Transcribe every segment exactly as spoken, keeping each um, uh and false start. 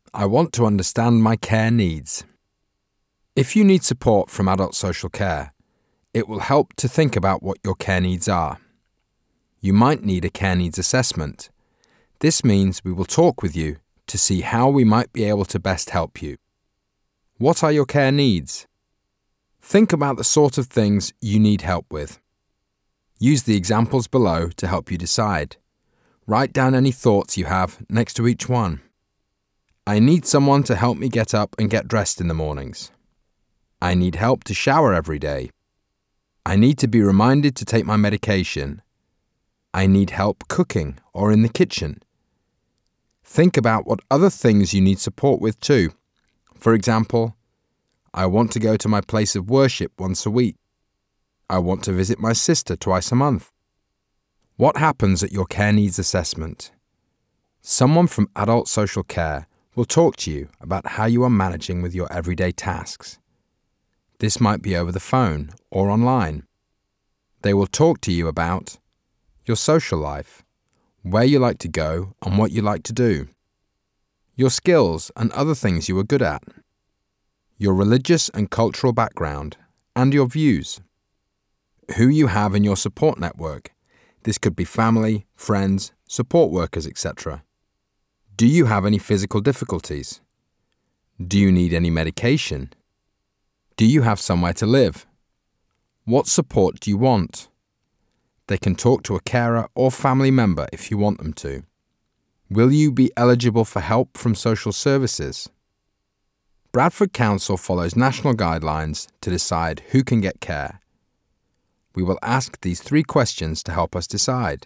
I want to understand my care needs. If you need support from adult social care, it will help to think about what your care needs are. You might need a care needs assessment. This means we will talk with you to see how we might be able to best help you. What are your care needs? Think about the sort of things you need help with. Use the examples below to help you decide. Write down any thoughts you have next to each one. I need someone to help me get up and get dressed in the mornings. I need help to shower every day. I need to be reminded to take my medication. I need help cooking or in the kitchen. Think about what other things you need support with too. For example, I want to go to my place of worship once a week. I want to visit my sister twice a month. What happens at your care needs assessment? Someone from adult social care will talk to you about how you are managing with your everyday tasks. This might be over the phone or online. They will talk to you about your social life, where you like to go and what you like to do, your skills and other things you are good at, your religious and cultural background, and your views, who you have in your support network. This could be family, friends, support workers, et cetera. Do you have any physical difficulties? Do you need any medication? Do you have somewhere to live? What support do you want? They can talk to a carer or family member if you want them to. Will you be eligible for help from social services? Bradford Council follows national guidelines to decide who can get care. We will ask these three questions to help us decide.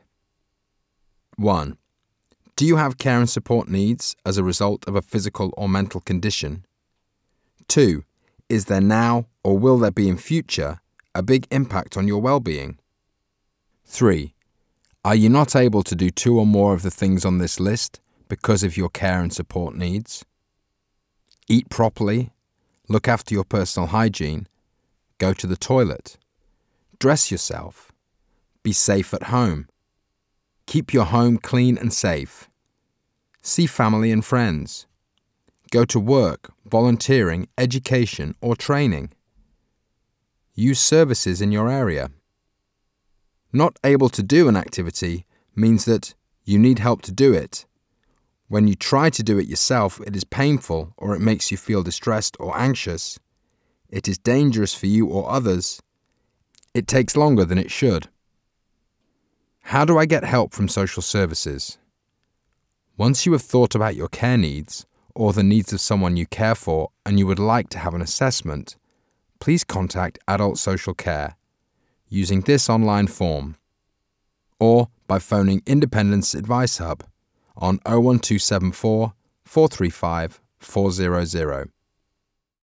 one. Do you have care and support needs as a result of a physical or mental condition? two. Is there now, or will there be in future, a big impact on your well-being? three. Are you not able to do two or more of the things on this list because of your care and support needs? Eat properly, look after your personal hygiene, go to the toilet, dress yourself, be safe at home, keep your home clean and safe, see family and friends, go to work, volunteering, education or training, use services in your area. Not able to do an activity means that you need help to do it. When you try to do it yourself, it is painful or it makes you feel distressed or anxious. It is dangerous for you or others. It takes longer than it should. How do I get help from social services? Once you have thought about your care needs or the needs of someone you care for and you would like to have an assessment, please contact Adult Social Care using this online form or by phoning Independence Advice Hub on oh one two seven four, four three five, four hundred.